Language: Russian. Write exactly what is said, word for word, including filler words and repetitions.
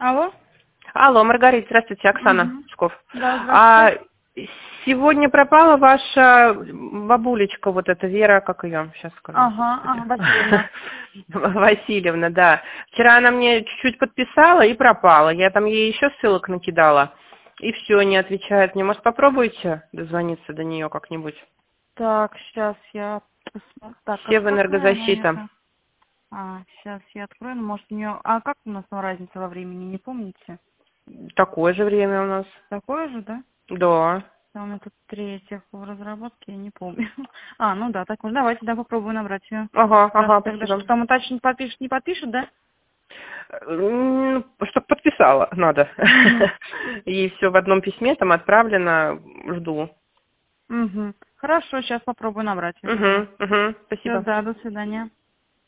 Алло? Алло, Маргарита, здравствуйте, Оксана Мгм. Псков. Да, А, здравствуйте. сегодня пропала ваша бабулечка, вот эта Вера, как ее, сейчас скажу, Ага, господи. ага, Васильевна. Васильевна, да. Вчера она мне чуть-чуть подписала и пропала. Я там ей еще ссылок накидала. И все, не отвечает мне. Может, попробуйте дозвониться до нее как-нибудь? Так, сейчас я посмотрю. Так, Все как, в какая она энергозащита. это? А, сейчас я открою. Ну, может, у нее... А как у нас там разница во времени, не помните? Такое же время у нас. Такое же, да? Да. А у меня тут третья в разработке, я не помню. А, ну да, так, ну давайте, да, попробую набрать ее. Ага, ага, Хорошо, тогда спасибо. что там уточнить, подпишет, не подпишет, да? Чтоб подписала, надо. Угу. И все в одном письме там отправлено, жду. Угу. Хорошо, сейчас попробую набрать ее тогда. Угу, угу, Все, спасибо. да, до свидания.